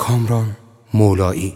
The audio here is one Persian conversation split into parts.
کامران مولایی.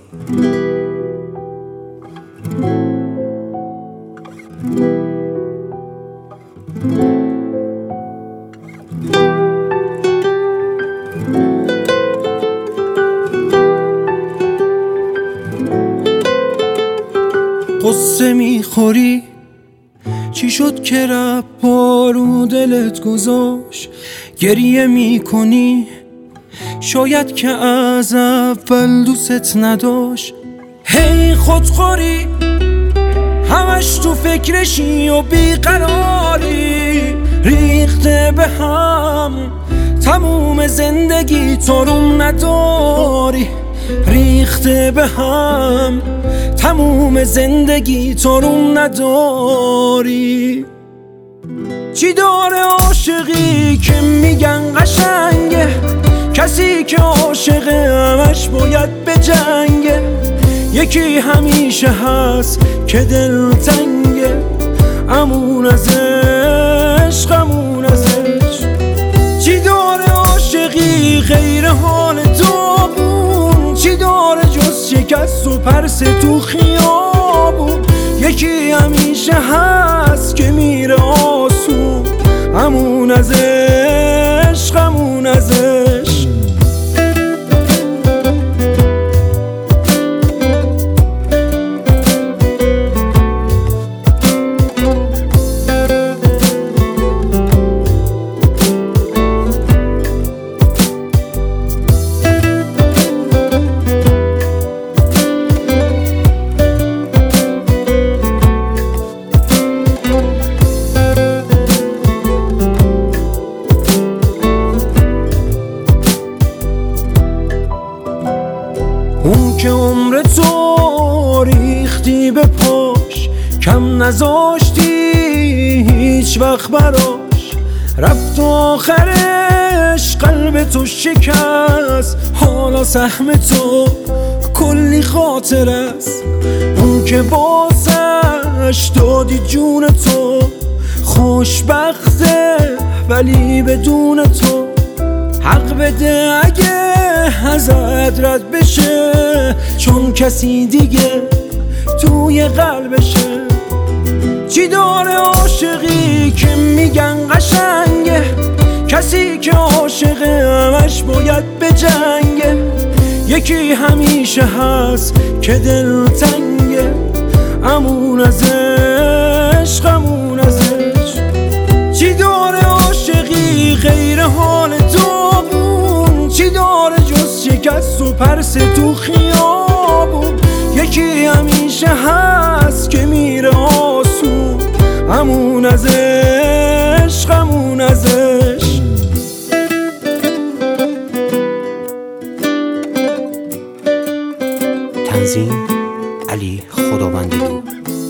قصه میخوری چی شد که رب بارو دلت گذاشت؟ گریه میکنی شاید که از اول دوست نداشت. هی خودخوری همش تو فکرشی و بیقراری، ریخته به هم تموم زندگی تو روم نداری، ریخته به هم تموم زندگی تو روم نداری. چی داره عاشقی که میگن قشنگه؟ کسی که عاشقه همش باید بجنگه. یکی همیشه هست که دل تنگه، امون از عشق امون از عشق. چی داره عاشقی غیر حال داغون؟ چی داره جز شکست و پرس تو خیابون؟ یکی همیشه هست که میره آسون، امون از عشق امون از عشق. اون که عمر تو ریختی به پاش، کم نذاشتی هیچ وقت براش، رفت و آخرش قلب تو شکست، حالا سهم تو کلی خاطر است. اون که بازش دادی جون تو، خوشبخته ولی بدون تو. حق بده اگه ازت رد بشه، چون کسی دیگه توی قلبشه. چی داره عاشقی که میگن قشنگه؟ کسی که عاشقه همش باید بجنگه. یکی همیشه هست که دل تنگه، امون از عشق امون از عشق. چی داره عاشقی غیر حال داغون؟ چی داره جز شکست و پرس تو خیابون؟ یکی همیشه هست که میره آسون، امون از عشق امون از عشق. تنظیم علی خداوندلو.